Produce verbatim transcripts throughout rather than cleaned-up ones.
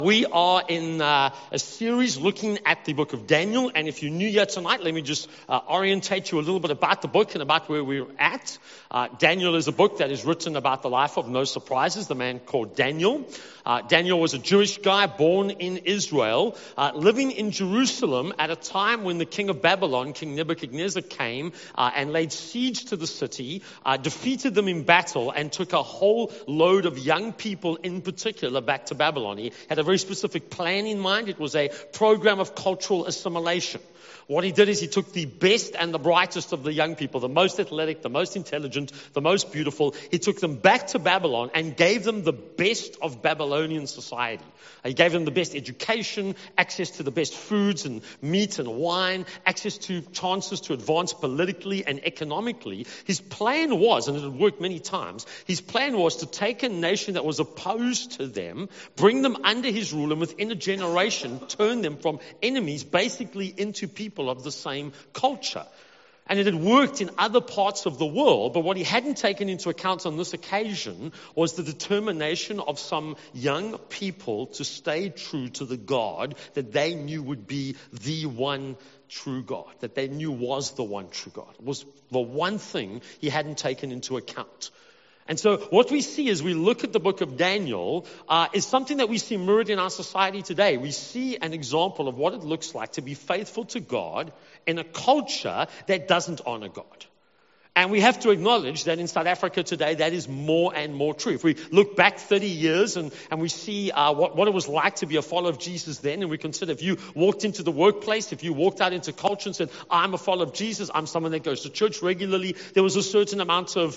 We are in uh, a series looking at the book of Daniel, and if you're new here tonight, let me just uh, orientate you a little bit about the book and about where we're at. Uh, Daniel is a book that is written about the life of, no surprises, the man called Daniel. Uh, Daniel was a Jewish guy born in Israel, uh, living in Jerusalem at a time when the king of Babylon, King Nebuchadnezzar, came uh, and laid siege to the city, uh, defeated them in battle, and took a whole load of young people in particular back to Babylon. He had a very specific plan in mind. It was a program of cultural assimilation. What he did is he took the best and the brightest of the young people, the most athletic, the most intelligent, the most beautiful. He took them back to Babylon and gave them the best of Babylonian society. He gave them the best education, access to the best foods and meat and wine, access to chances to advance politically and economically. His plan was, and it had worked many times, his plan was to take a nation that was opposed to them, bring them under his rule, and within a generation turn them from enemies basically into people of the same culture. And it had worked in other parts of the world, but what he hadn't taken into account on this occasion was the determination of some young people to stay true to the God that they knew would be the one true God, that they knew was the one true God. It was the one thing he hadn't taken into account. And so what we see as we look at the book of Daniel uh, is something that we see mirrored in our society today. We see an example of what it looks like to be faithful to God in a culture that doesn't honor God. And we have to acknowledge that in South Africa today, that is more and more true. If we look back thirty years and, and we see uh, what, what it was like to be a follower of Jesus then, and we consider if you walked into the workplace, if you walked out into culture and said, I'm a follower of Jesus, I'm someone that goes to church regularly, there was a certain amount of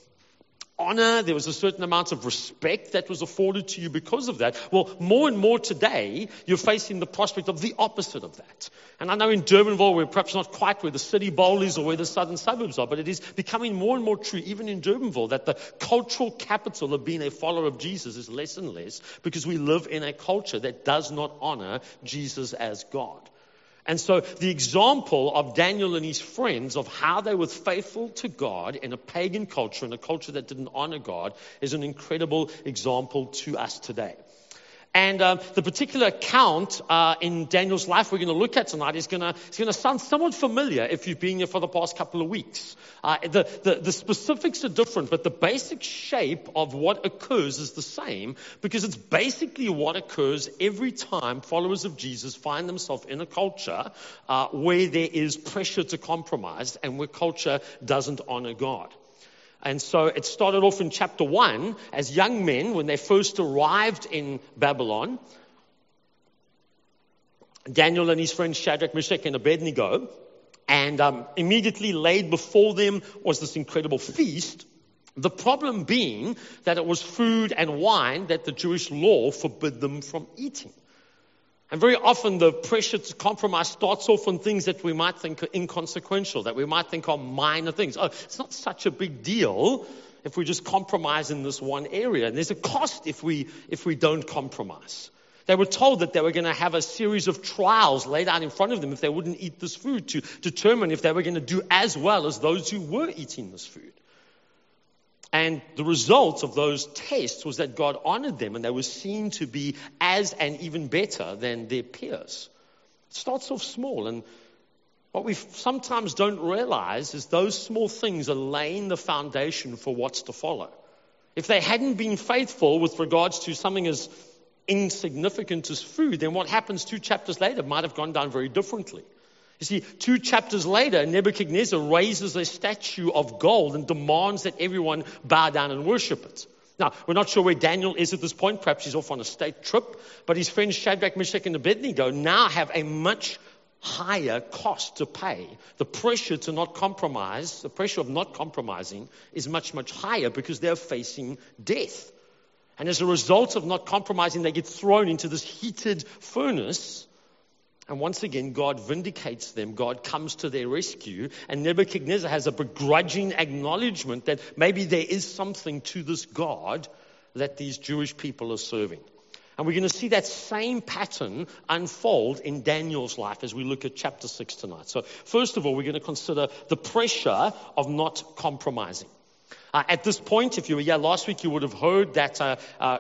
honor, there was a certain amount of respect that was afforded to you because of that. Well, more and more today, you're facing the prospect of the opposite of that. And I know in Durbanville, we're perhaps not quite where the City Bowl is or where the southern suburbs are, but it is becoming more and more true, even in Durbanville, that the cultural capital of being a follower of Jesus is less and less because we live in a culture that does not honor Jesus as God. And so the example of Daniel and his friends of how they were faithful to God in a pagan culture, in a culture that didn't honor God, is an incredible example to us today. And um, the particular account uh, in Daniel's life we're going to look at tonight is going to is going to sound somewhat familiar if you've been here for the past couple of weeks. Uh, the, the, the specifics are different, but the basic shape of what occurs is the same because it's basically what occurs every time followers of Jesus find themselves in a culture uh, where there is pressure to compromise and where culture doesn't honor God. And so it started off in chapter one as young men when they first arrived in Babylon. Daniel and his friends Shadrach, Meshach, and Abednego. And um, immediately laid before them was this incredible feast. The problem being that it was food and wine that the Jewish law forbid them from eating. And very often the pressure to compromise starts off on things that we might think are inconsequential, that we might think are minor things. Oh, it's not such a big deal if we just compromise in this one area. And there's a cost if we if we don't compromise. They were told that they were going to have a series of trials laid out in front of them if they wouldn't eat this food to determine if they were going to do as well as those who were eating this food. And the result of those tests was that God honored them and they were seen to be as and even better than their peers. It starts off small, and what we sometimes don't realize is those small things are laying the foundation for what's to follow. If they hadn't been faithful with regards to something as insignificant as food, then what happens two chapters later might have gone down very differently. You see, two chapters later, Nebuchadnezzar raises a statue of gold and demands that everyone bow down and worship it. Now, we're not sure where Daniel is at this point. Perhaps he's off on a state trip. But his friends Shadrach, Meshach, and Abednego now have a much higher cost to pay. The pressure to not compromise, the pressure of not compromising is much, much higher because they're facing death. And as a result of not compromising, they get thrown into this heated furnace. And once again, God vindicates them. God comes to their rescue. And Nebuchadnezzar has a begrudging acknowledgement that maybe there is something to this God that these Jewish people are serving. And we're going to see that same pattern unfold in Daniel's life as we look at chapter six tonight. So first of all, we're going to consider the pressure of not compromising. Uh, at this point, if you were here last week, you would have heard that uh, uh,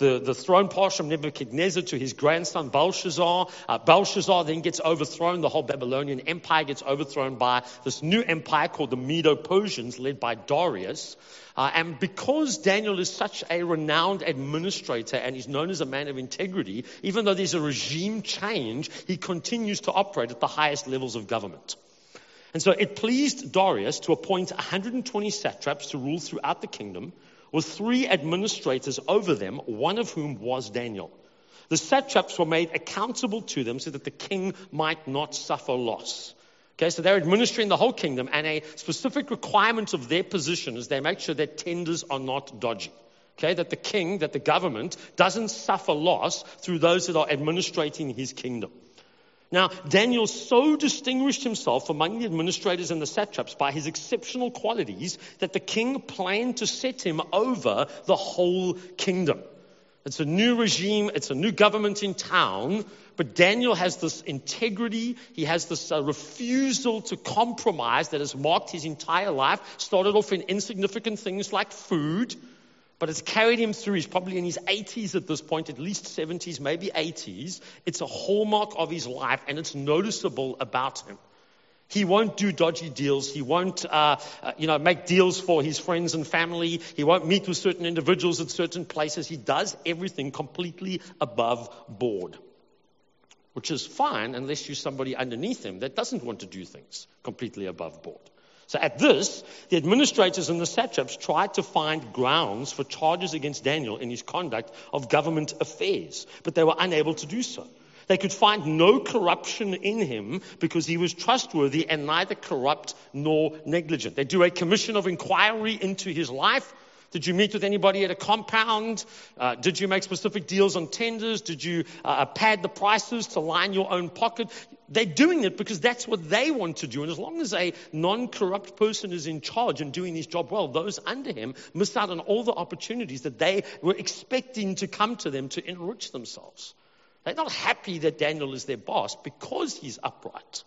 the, the throne passed from Nebuchadnezzar to his grandson Belshazzar. Uh, Belshazzar then gets overthrown. The whole Babylonian Empire gets overthrown by this new empire called the Medo-Persians, led by Darius. Uh, and because Daniel is such a renowned administrator and he's known as a man of integrity, even though there's a regime change, he continues to operate at the highest levels of government. And so it pleased Darius to appoint one hundred twenty satraps to rule throughout the kingdom, with three administrators over them, one of whom was Daniel. The satraps were made accountable to them so that the king might not suffer loss. Okay, so they're administering the whole kingdom, and a specific requirement of their position is they make sure that tenders are not dodgy. Okay, that the king, that the government doesn't suffer loss through those that are administrating his kingdom. Now, Daniel so distinguished himself among the administrators and the satraps by his exceptional qualities that the king planned to set him over the whole kingdom. It's a new regime, it's a new government in town, but Daniel has this integrity, he has this uh, refusal to compromise that has marked his entire life. Started off in insignificant things like food, but it's carried him through. He's probably in his eighties at this point, at least seventies, maybe eighties. It's a hallmark of his life, and it's noticeable about him. He won't do dodgy deals. He won't, uh, uh, you know, make deals for his friends and family. He won't meet with certain individuals at certain places. He does everything completely above board, which is fine unless you're somebody underneath him that doesn't want to do things completely above board. So at this, the administrators and the satraps tried to find grounds for charges against Daniel in his conduct of government affairs, but they were unable to do so. They could find no corruption in him because he was trustworthy and neither corrupt nor negligent. They do a commission of inquiry into his life. Did you meet with anybody at a compound? Uh, did you make specific deals on tenders? Did you uh, pad the prices to line your own pocket? They're doing it because that's what they want to do. And as long as a non-corrupt person is in charge and doing his job well, those under him miss out on all the opportunities that they were expecting to come to them to enrich themselves. They're not happy that Daniel is their boss because he's upright.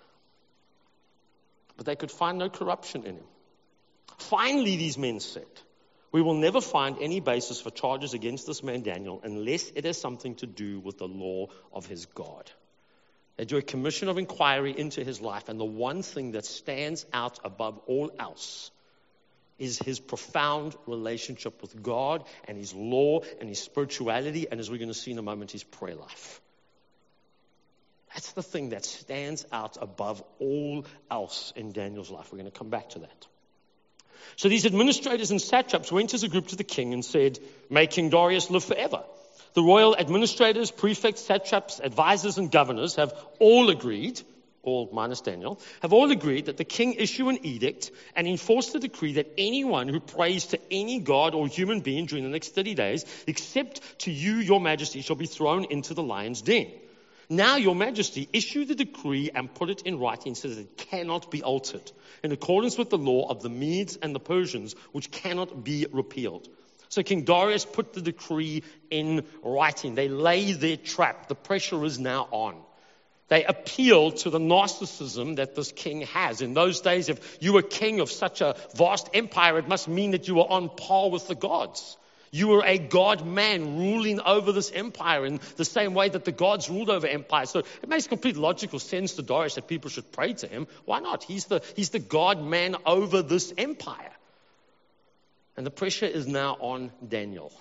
But they could find no corruption in him. Finally, these men said, "We will never find any basis for charges against this man Daniel unless it has something to do with the law of his God." They do a commission of inquiry into his life, and the one thing that stands out above all else is his profound relationship with God and his law and his spirituality, and as we're going to see in a moment, his prayer life. That's the thing that stands out above all else in Daniel's life. We're going to come back to that. So these administrators and satraps went as a group to the king and said, "May King Darius live forever." The royal administrators, prefects, satraps, advisors, and governors have all agreed, all minus Daniel, have all agreed that the king issue an edict and enforce the decree that anyone who prays to any god or human being during the next thirty days, except to you, your majesty, shall be thrown into the lion's den. Now, your majesty, issue the decree and put it in writing so that it cannot be altered, in accordance with the law of the Medes and the Persians, which cannot be repealed. So King Darius put the decree in writing. They lay their trap. The pressure is now on. They appeal to the narcissism that this king has. In those days, if you were king of such a vast empire, it must mean that you were on par with the gods. You were a God man ruling over this empire in the same way that the gods ruled over empires. So it makes complete logical sense to Darius that people should pray to him. Why not? He's the, he's the God man over this empire. And the pressure is now on Daniel,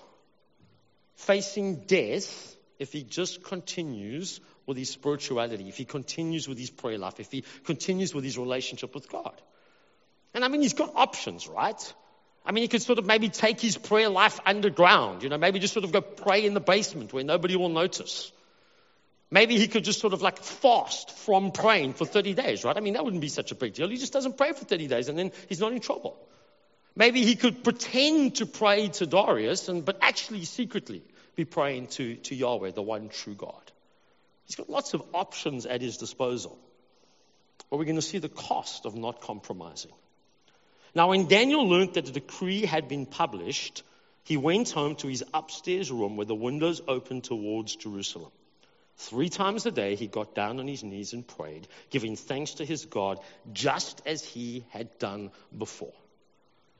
facing death if he just continues with his spirituality, if he continues with his prayer life, if he continues with his relationship with God. And I mean, he's got options, right? I mean, he could sort of maybe take his prayer life underground, you know, maybe just sort of go pray in the basement where nobody will notice. Maybe he could just sort of like fast from praying for thirty days, right? I mean, that wouldn't be such a big deal. He just doesn't pray for thirty days and then he's not in trouble. Maybe he could pretend to pray to Darius, and but actually secretly be praying to, to Yahweh, the one true God. He's got lots of options at his disposal. But we're going to see the cost of not compromising. Now, when Daniel learned that the decree had been published, he went home to his upstairs room where the windows opened towards Jerusalem. Three times a day, he got down on his knees and prayed, giving thanks to his God, just as he had done before.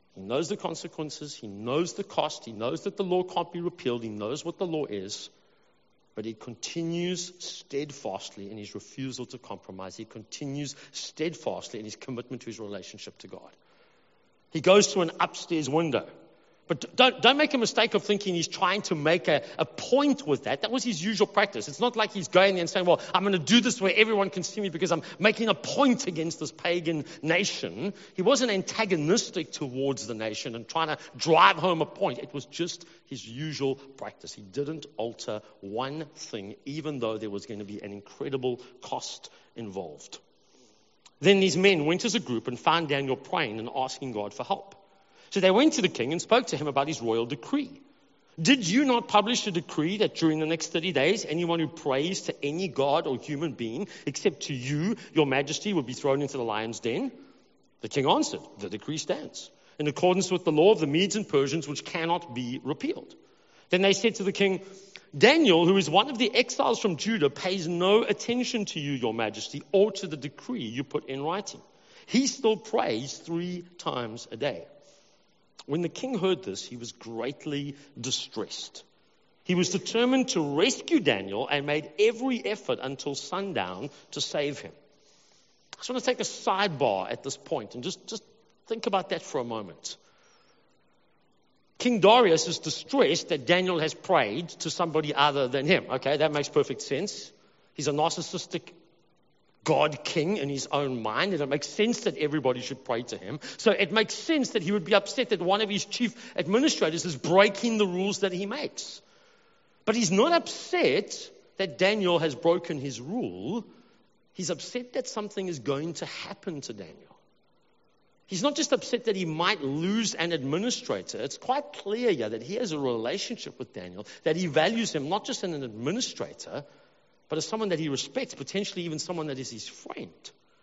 He knows the consequences. He knows the cost. He knows that the law can't be repealed. He knows what the law is. But he continues steadfastly in his refusal to compromise. He continues steadfastly in his commitment to his relationship to God. He goes to an upstairs window. But don't, don't make a mistake of thinking he's trying to make a, a point with that. That was his usual practice. It's not like he's going there and saying, well, I'm going to do this where everyone can see me because I'm making a point against this pagan nation. He wasn't antagonistic towards the nation and trying to drive home a point. It was just his usual practice. He didn't alter one thing, even though there was going to be an incredible cost involved. Then these men went as a group and found Daniel praying and asking God for help. So they went to the king and spoke to him about his royal decree. Did you not publish a decree that during the next thirty days, anyone who prays to any god or human being, except to you, your majesty, would be thrown into the lion's den? The king answered, the decree stands, in accordance with the law of the Medes and Persians, which cannot be repealed. Then they said to the king, Daniel, who is one of the exiles from Judah, pays no attention to you, your majesty, or to the decree you put in writing. He still prays three times a day. When the king heard this, he was greatly distressed. He was determined to rescue Daniel and made every effort until sundown to save him. I just want to take a sidebar at this point and just, just think about that for a moment. King Darius is distressed that Daniel has prayed to somebody other than him. Okay, that makes perfect sense. He's a narcissistic God king in his own mind, and it makes sense that everybody should pray to him. So it makes sense that he would be upset that one of his chief administrators is breaking the rules that he makes. But he's not upset that Daniel has broken his rule. He's upset that something is going to happen to Daniel. He's not just upset that he might lose an administrator. It's quite clear here that he has a relationship with Daniel, that he values him not just as an administrator, but as someone that he respects, potentially even someone that is his friend.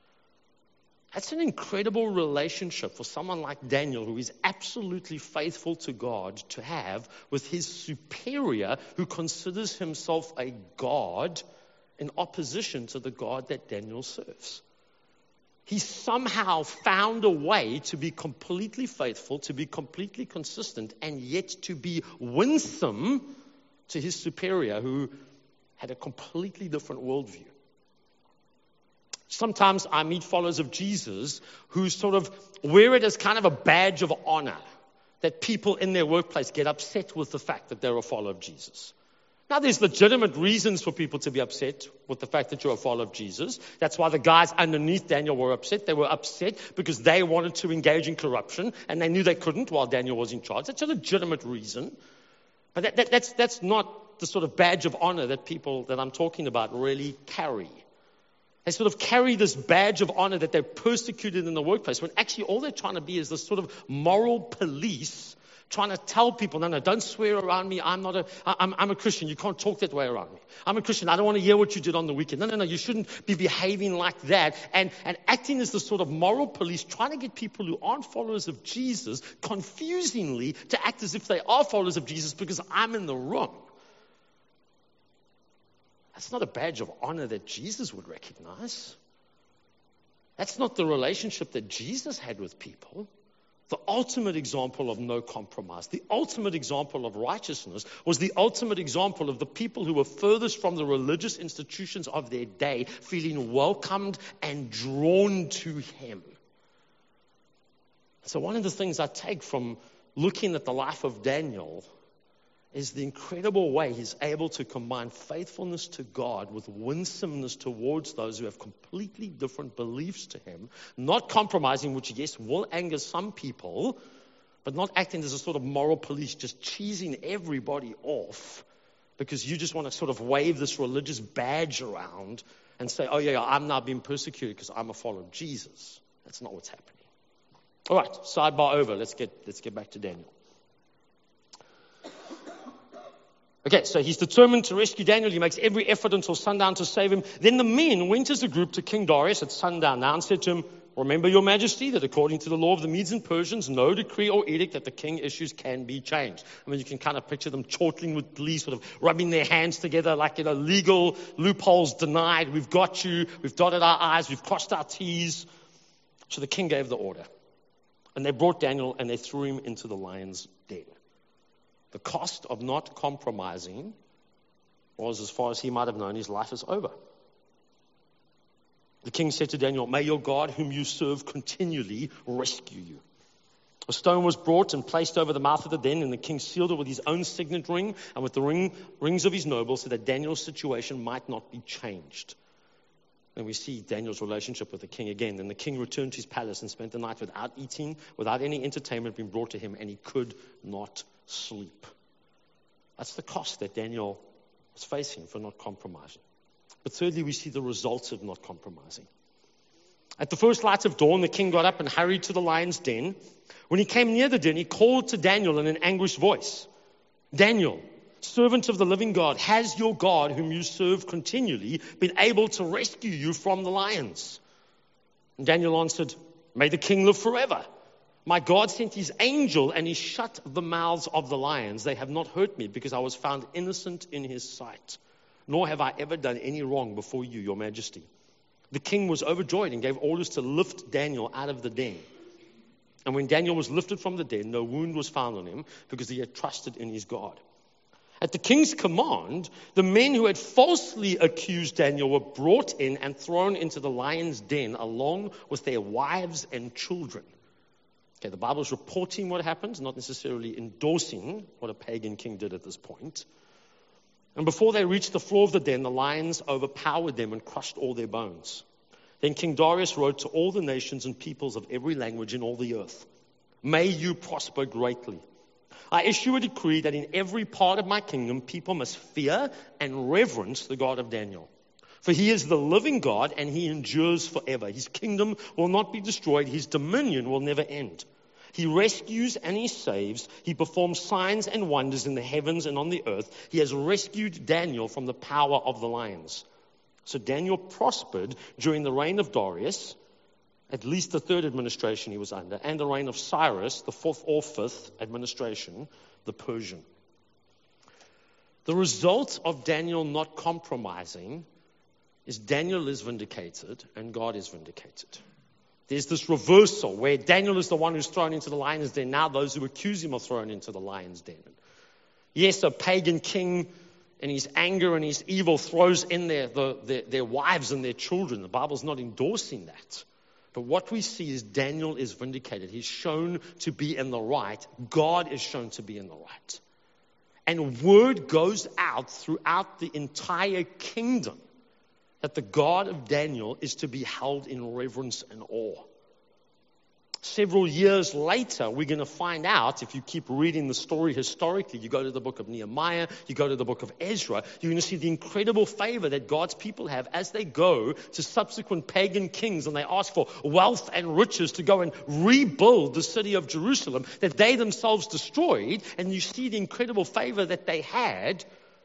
That's an incredible relationship for someone like Daniel, who is absolutely faithful to God, to have with his superior, who considers himself a god in opposition to the God that Daniel serves. He somehow found a way to be completely faithful, to be completely consistent, and yet to be winsome to his superior, who had a completely different worldview. Sometimes I meet followers of Jesus who sort of wear it as kind of a badge of honor that people in their workplace get upset with the fact that they're a follower of Jesus. Now, there's legitimate reasons for people to be upset with the fact that you're a follower of Jesus. That's why the guys underneath Daniel were upset. They were upset because they wanted to engage in corruption, and they knew they couldn't while Daniel was in charge. That's a legitimate reason. But that, that, that's, that's not the sort of badge of honor that people that I'm talking about really carry. They sort of carry this badge of honor that they're persecuted in the workplace, when actually all they're trying to be is this sort of moral police, trying to tell people, no, no, don't swear around me. I'm not a, I'm, I'm a Christian. You can't talk that way around me. I'm a Christian. I don't want to hear what you did on the weekend. No, no, no, you shouldn't be behaving like that. And, and acting as the sort of moral police, trying to get people who aren't followers of Jesus, confusingly, to act as if they are followers of Jesus because I'm in the wrong. That's not a badge of honor that Jesus would recognize. That's not the relationship that Jesus had with people. The ultimate example of no compromise, the ultimate example of righteousness, was the ultimate example of the people who were furthest from the religious institutions of their day feeling welcomed and drawn to him. So one of the things I take from looking at the life of Daniel is the incredible way he's able to combine faithfulness to God with winsomeness towards those who have completely different beliefs to him, not compromising, which, yes, will anger some people, but not acting as a sort of moral police, just cheesing everybody off because you just want to sort of wave this religious badge around and say, oh, yeah, yeah I'm now being persecuted because I'm a follower of Jesus. That's not what's happening. All right, sidebar over. Let's get, let's get back to Daniel. Okay, so he's determined to rescue Daniel. He makes every effort until sundown to save him. Then the men went as a group to King Darius at sundown now and said to him, remember, your majesty, that according to the law of the Medes and Persians, no decree or edict that the king issues can be changed. I mean, you can kind of picture them chortling with glee, sort of rubbing their hands together like, you know, legal loopholes denied. We've got you. We've dotted our I's. We've crossed our T's. So the king gave the order. And they brought Daniel and they threw him into the lion's den. The cost of not compromising was, as far as he might have known, his life is over. The king said to Daniel, "May your God, whom you serve, continually rescue you." A stone was brought and placed over the mouth of the den, and the king sealed it with his own signet ring and with the ring, rings of his nobles, so that Daniel's situation might not be changed. And we see Daniel's relationship with the king again. And the king returned to his palace and spent the night without eating, without any entertainment being brought to him, and he could not sleep. That's the cost that Daniel was facing for not compromising. But thirdly, we see the results of not compromising. At the first light of dawn, the king got up and hurried to the lion's den. When he came near the den, he called to Daniel in an anguished voice, "Daniel, servant of the living God, has your God, whom you serve continually, been able to rescue you from the lions?" And Daniel answered, "May the king live forever. My God sent his angel and he shut the mouths of the lions. They have not hurt me because I was found innocent in his sight. Nor have I ever done any wrong before you, your majesty." The king was overjoyed and gave orders to lift Daniel out of the den. And when Daniel was lifted from the den, no wound was found on him because he had trusted in his God. At the king's command, the men who had falsely accused Daniel were brought in and thrown into the lion's den along with their wives and children. Okay, the Bible is reporting what happened, not necessarily endorsing what a pagan king did at this point. And before they reached the floor of the den, the lions overpowered them and crushed all their bones. Then King Darius wrote to all the nations and peoples of every language in all the earth, "May you prosper greatly. I issue a decree that in every part of my kingdom, people must fear and reverence the God of Daniel. For he is the living God and he endures forever. His kingdom will not be destroyed. His dominion will never end. He rescues and he saves. He performs signs and wonders in the heavens and on the earth. He has rescued Daniel from the power of the lions." So Daniel prospered during the reign of Darius, at least the third administration he was under, and the reign of Cyrus, the fourth or fifth administration, the Persian. The result of Daniel not compromising is Daniel is vindicated and God is vindicated. There's this reversal where Daniel is the one who's thrown into the lion's den. Now those who accuse him are thrown into the lion's den. Yes, a pagan king in his anger and his evil throws in their, the, their, their wives and their children. The Bible's not endorsing that. But what we see is Daniel is vindicated. He's shown to be in the right. God is shown to be in the right. And word goes out throughout the entire kingdom that the God of Daniel is to be held in reverence and awe. Several years later, we're going to find out, if you keep reading the story historically, you go to the book of Nehemiah, you go to the book of Ezra, you're going to see the incredible favor that God's people have as they go to subsequent pagan kings and they ask for wealth and riches to go and rebuild the city of Jerusalem that they themselves destroyed. And you see the incredible favor that they had.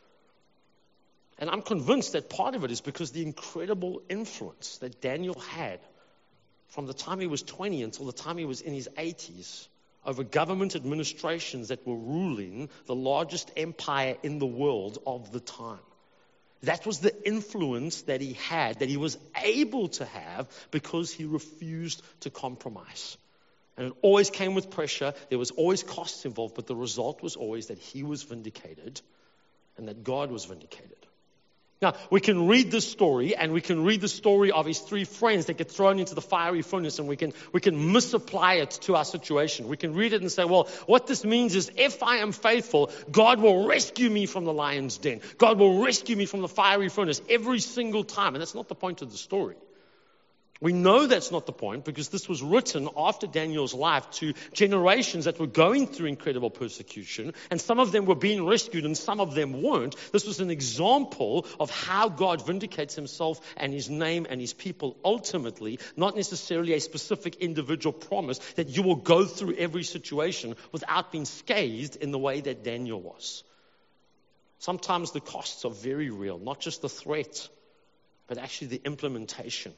And I'm convinced that part of it is because the incredible influence that Daniel had from the time he was twenty until the time he was in his eighties over government administrations that were ruling the largest empire in the world of the time. That was the influence that he had, that he was able to have because he refused to compromise. And it always came with pressure. There was always costs involved, but the result was always that he was vindicated and that God was vindicated. Now, we can read this story, and we can read the story of his three friends that get thrown into the fiery furnace, and we can we can misapply it to our situation. We can read it and say, well, what this means is if I am faithful, God will rescue me from the lion's den. God will rescue me from the fiery furnace every single time. And that's not the point of the story. We know that's not the point because this was written after Daniel's life to generations that were going through incredible persecution, and some of them were being rescued and some of them weren't. This was an example of how God vindicates himself and his name and his people ultimately, not necessarily a specific individual promise that you will go through every situation without being scathed in the way that Daniel was. Sometimes the costs are very real, not just the threat, but actually the implementation.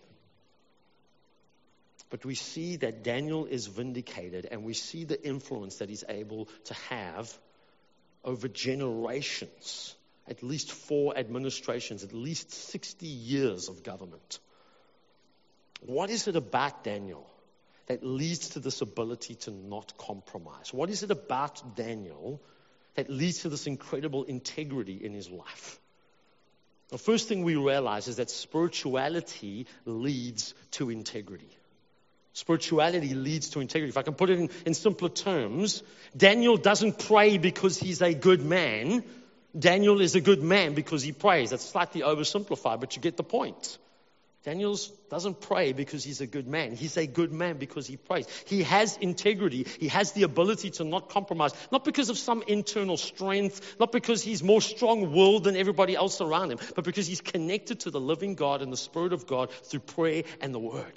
But we see that Daniel is vindicated, and we see the influence that he's able to have over generations, at least four administrations, at least sixty years of government. What is it about Daniel that leads to this ability to not compromise? What is it about Daniel that leads to this incredible integrity in his life? The first thing we realize is that spirituality leads to integrity. Spirituality leads to integrity. If I can put it in, in simpler terms, Daniel doesn't pray because he's a good man. Daniel is a good man because he prays. That's slightly oversimplified, but you get the point. Daniel doesn't pray because he's a good man. He's a good man because he prays. He has integrity. He has the ability to not compromise, not because of some internal strength, not because he's more strong-willed than everybody else around him, but because he's connected to the living God and the Spirit of God through prayer and the Word.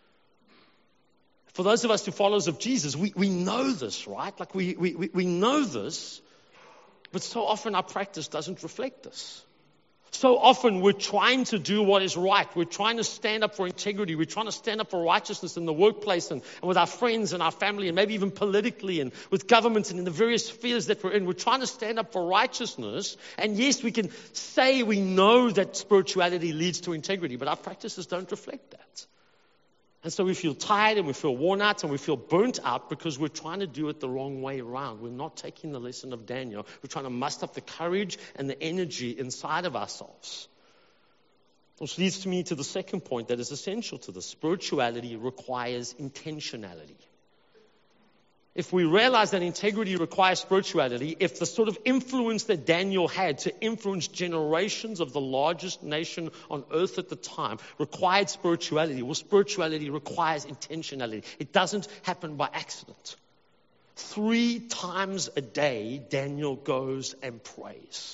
For those of us who followers of Jesus, we, we know this, right? Like we, we, we know this, but so often our practice doesn't reflect this. So often we're trying to do what is right. We're trying to stand up for integrity. We're trying to stand up for righteousness in the workplace and, and with our friends and our family and maybe even politically and with governments and in the various spheres that we're in. We're trying to stand up for righteousness. And yes, we can say we know that spirituality leads to integrity, but our practices don't reflect that. And so we feel tired and we feel worn out and we feel burnt out because we're trying to do it the wrong way around. We're not taking the lesson of Daniel. We're trying to muster up the courage and the energy inside of ourselves. Which leads to me to the second point that is essential to this. Spirituality requires intentionality. If we realize that integrity requires spirituality, if the sort of influence that Daniel had to influence generations of the largest nation on earth at the time required spirituality, well, spirituality requires intentionality. It doesn't happen by accident. Three times a day, Daniel goes and prays.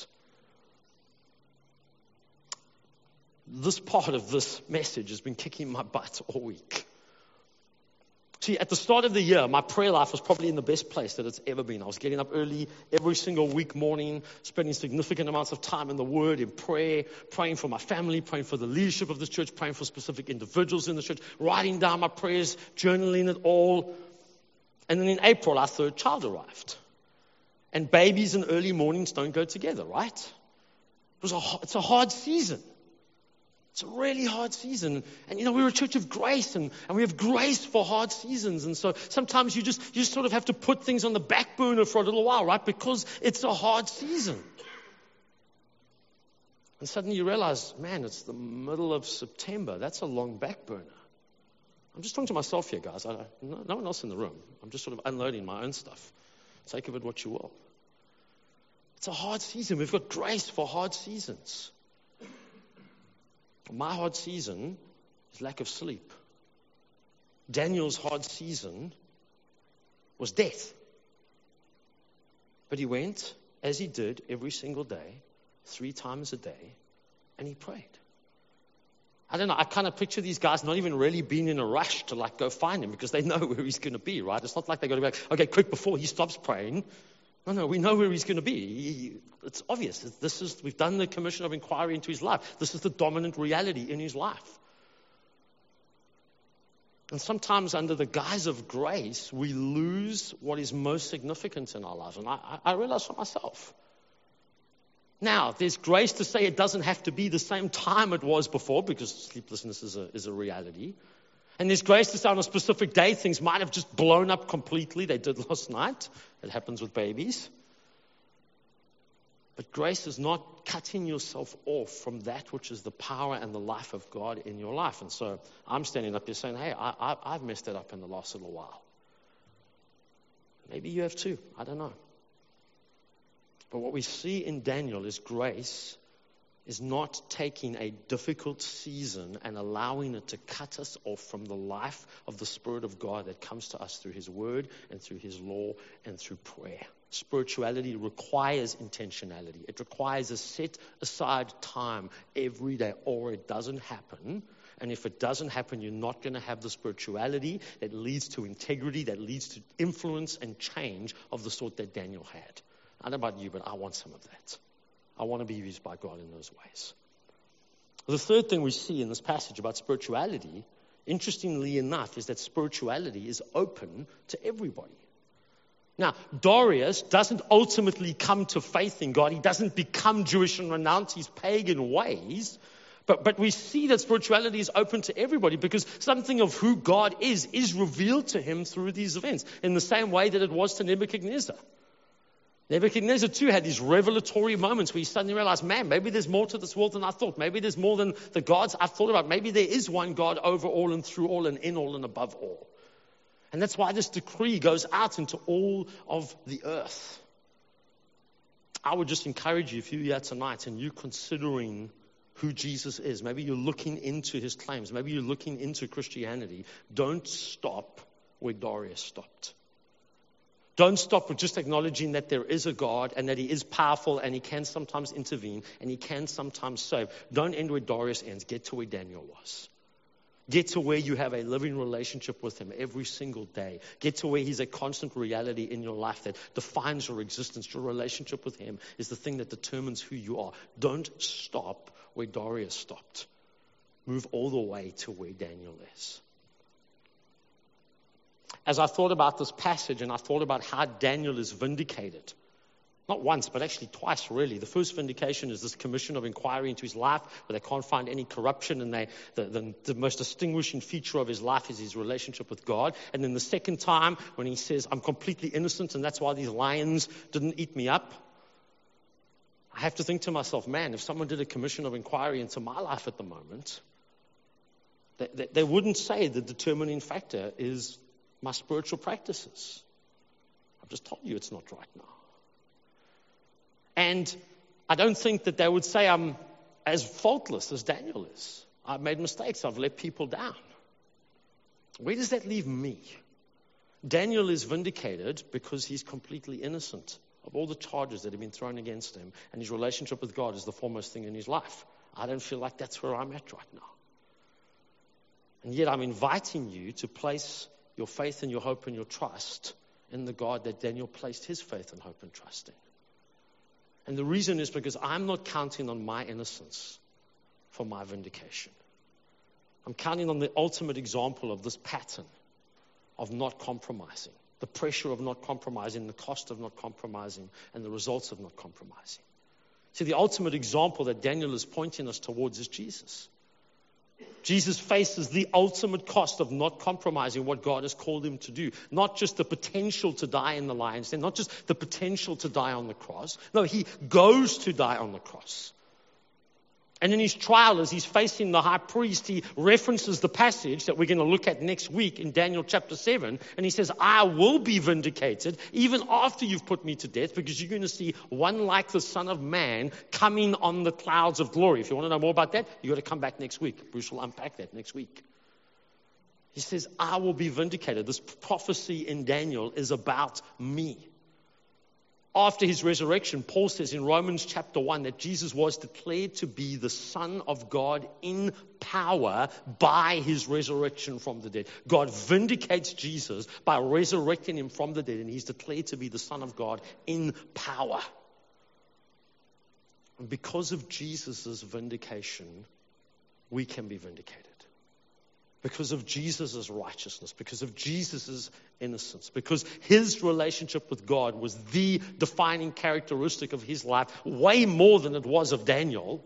This part of this message has been kicking my butt all week. See, at the start of the year, my prayer life was probably in the best place that it's ever been. I was getting up early every single week morning, spending significant amounts of time in the Word, in prayer, praying for my family, praying for the leadership of the church, praying for specific individuals in the church, writing down my prayers, journaling it all. And then in April, our third child arrived. And babies and early mornings don't go together, right? It was a, it's a hard season. It's a really hard season. And, you know, we're a church of grace, and, and we have grace for hard seasons. And so sometimes you just, you just sort of have to put things on the back burner for a little while, right? Because it's a hard season. And suddenly you realize, man, it's the middle of September. That's a long back burner. I'm just talking to myself here, guys. I, no, no one else in the room. I'm just sort of unloading my own stuff. Take of it what you will. It's a hard season. We've got grace for hard seasons. My hard season is lack of sleep. Daniel's hard season was death. But he went, as he did every single day, three times a day, and he prayed. I don't know, I kind of picture these guys not even really being in a rush to like go find him because they know where he's going to be, right? It's not like they're going to be like, okay, quick, before he stops praying. No, no, we know where he's going to be. He, it's obvious. This is, we've done the commission of inquiry into his life. This is the dominant reality in his life. And sometimes under the guise of grace, we lose what is most significant in our lives. And I, I realize for myself. Now, there's grace to say it doesn't have to be the same time it was before because sleeplessness is a, is a reality. And there's grace to say on a specific day, things might have just blown up completely. They did last night. It happens with babies. But grace is not cutting yourself off from that which is the power and the life of God in your life. And so I'm standing up here saying, hey, I, I, I've messed it up in the last little while. Maybe you have too. I don't know. But what we see in Daniel is grace is not taking a difficult season and allowing it to cut us off from the life of the Spirit of God that comes to us through His Word and through His law and through prayer. Spirituality requires intentionality. It requires a set aside time every day, or it doesn't happen. And if it doesn't happen, you're not going to have the spirituality that leads to integrity, that leads to influence and change of the sort that Daniel had. I don't know about you, but I want some of that. I want to be used by God in those ways. The third thing we see in this passage about spirituality, interestingly enough, is that spirituality is open to everybody. Now, Darius doesn't ultimately come to faith in God. He doesn't become Jewish and renounce his pagan ways. But, but we see that spirituality is open to everybody because something of who God is is revealed to him through these events in the same way that it was to Nebuchadnezzar. Nebuchadnezzar too had these revelatory moments where he suddenly realized, man, maybe there's more to this world than I thought. Maybe there's more than the gods I've thought about. Maybe there is one God over all and through all and in all and above all. And that's why this decree goes out into all of the earth. I would just encourage you, if you're here tonight and you're considering who Jesus is, maybe you're looking into his claims, maybe you're looking into Christianity, don't stop where Darius stopped. Don't stop with just acknowledging that there is a God and that he is powerful and he can sometimes intervene and he can sometimes save. Don't end where Darius ends. Get to where Daniel was. Get to where you have a living relationship with him every single day. Get to where he's a constant reality in your life that defines your existence. Your relationship with him is the thing that determines who you are. Don't stop where Darius stopped. Move all the way to where Daniel is. As I thought about this passage and I thought about how Daniel is vindicated, not once, but actually twice, really. The first vindication is this commission of inquiry into his life, where they can't find any corruption, and they, the, the, the most distinguishing feature of his life is his relationship with God. And then the second time, when he says, I'm completely innocent, and that's why these lions didn't eat me up, I have to think to myself, man, if someone did a commission of inquiry into my life at the moment, they, they, they wouldn't say the determining factor is my spiritual practices. I've just told you it's not right now. And I don't think that they would say I'm as faultless as Daniel is. I've made mistakes. I've let people down. Where does that leave me? Daniel is vindicated because he's completely innocent of all the charges that have been thrown against him, and his relationship with God is the foremost thing in his life. I don't feel like that's where I'm at right now. And yet I'm inviting you to place your faith and your hope and your trust in the God that Daniel placed his faith and hope and trust in. And the reason is because I'm not counting on my innocence for my vindication. I'm counting on the ultimate example of this pattern of not compromising, the pressure of not compromising, the cost of not compromising, and the results of not compromising. See, the ultimate example that Daniel is pointing us towards is Jesus. Jesus faces the ultimate cost of not compromising what God has called him to do. Not just the potential to die in the lion's den, not just the potential to die on the cross. No, he goes to die on the cross. And in his trial, as he's facing the high priest, he references the passage that we're going to look at next week in Daniel chapter seven. And he says, I will be vindicated even after you've put me to death, because you're going to see one like the Son of Man coming on the clouds of glory. If you want to know more about that, you've got to come back next week. Bruce will unpack that next week. He says, I will be vindicated. This prophecy in Daniel is about me. After his resurrection, Paul says in Romans chapter one that Jesus was declared to be the Son of God in power by his resurrection from the dead. God vindicates Jesus by resurrecting him from the dead, and he's declared to be the Son of God in power. And because of Jesus' vindication, we can be vindicated. Because of Jesus' righteousness, because of Jesus' innocence, because his relationship with God was the defining characteristic of his life, way more than it was of Daniel.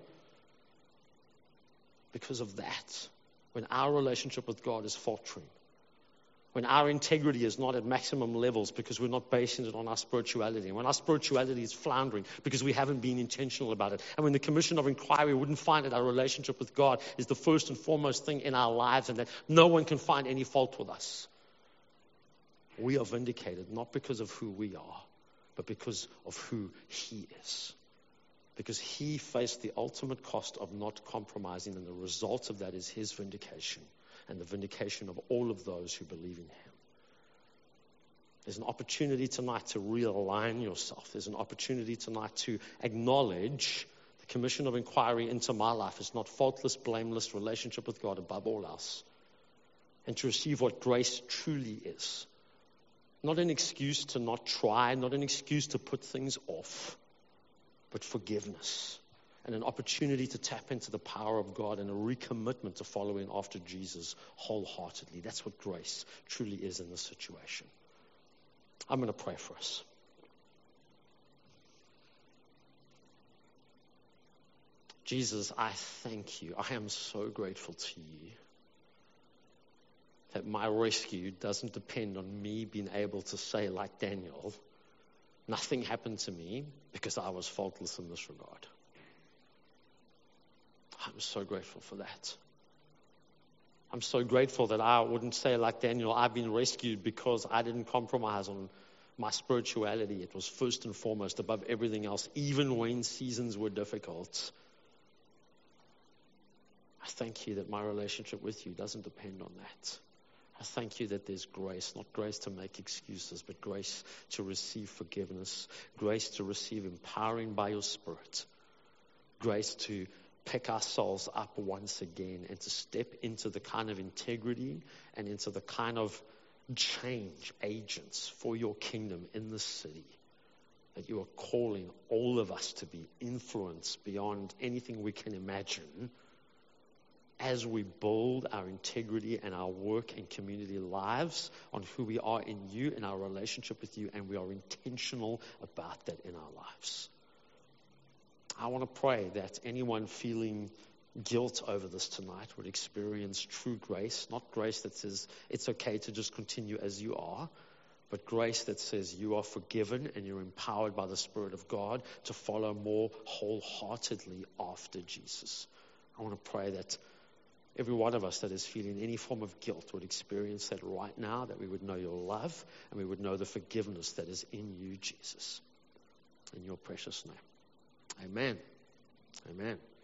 Because of that, when our relationship with God is faltering, when our integrity is not at maximum levels because we're not basing it on our spirituality, and when our spirituality is floundering because we haven't been intentional about it, and when the commission of inquiry wouldn't find that our relationship with God is the first and foremost thing in our lives and that no one can find any fault with us, we are vindicated not because of who we are, but because of who he is. Because he faced the ultimate cost of not compromising, and the result of that is his vindication and the vindication of all of those who believe in him. There's an opportunity tonight to realign yourself. There's an opportunity tonight to acknowledge the commission of inquiry into my life is not faultless, blameless relationship with God above all else, and to receive what grace truly is. Not an excuse to not try, not an excuse to put things off, but forgiveness and an opportunity to tap into the power of God and a recommitment to following after Jesus wholeheartedly. That's what grace truly is in this situation. I'm going to pray for us. Jesus, I thank you. I am so grateful to you that my rescue doesn't depend on me being able to say, like Daniel, nothing happened to me because I was faultless in this regard. I'm so grateful for that. I'm so grateful that I wouldn't say, like Daniel, I've been rescued because I didn't compromise on my spirituality. It was first and foremost above everything else, even when seasons were difficult. I thank you that my relationship with you doesn't depend on that. I thank you that there's grace, not grace to make excuses, but grace to receive forgiveness, grace to receive empowering by your Spirit, grace to pick our souls up once again and to step into the kind of integrity and into the kind of change agents for your kingdom in this city that you are calling all of us to be influenced beyond anything we can imagine as we build our integrity and our work and community lives on who we are in you and our relationship with you, and we are intentional about that in our lives. I want to pray that anyone feeling guilt over this tonight would experience true grace, not grace that says it's okay to just continue as you are, but grace that says you are forgiven and you're empowered by the Spirit of God to follow more wholeheartedly after Jesus. I want to pray that every one of us that is feeling any form of guilt would experience that right now, that we would know your love and we would know the forgiveness that is in you, Jesus. In your precious name. Amen. Amen.